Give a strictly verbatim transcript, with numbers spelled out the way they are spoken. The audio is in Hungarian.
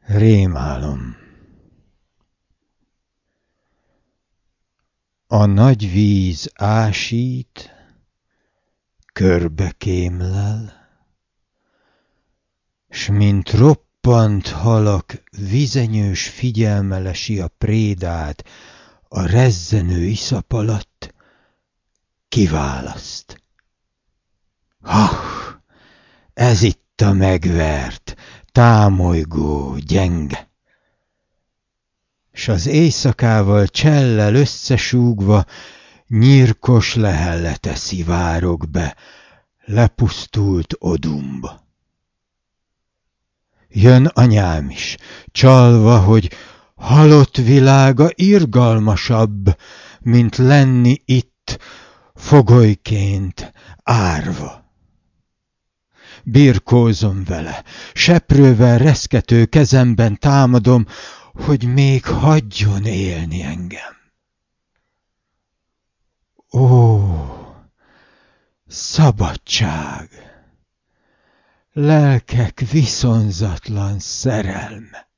Rémálom. A nagy víz ásít, körbe kémlel, s mint roppant halak vizenyős figyelme lesi a prédát a rezzenő iszap alatt, kiválaszt. Ha, ez itt a megvert, támolygó, gyenge. S az éjszakával csellel összesúgva nyírkos lehellete szivárog be lepusztult odumba. Jön anyám is, csalva, hogy halott világa irgalmasabb, mint lenni itt fogolyként árva. Birkózom vele, seprővel reszkető kezemben támadom, hogy még hagyjon élni engem. Ó, szabadság! Lelkek viszonzatlan szerelme!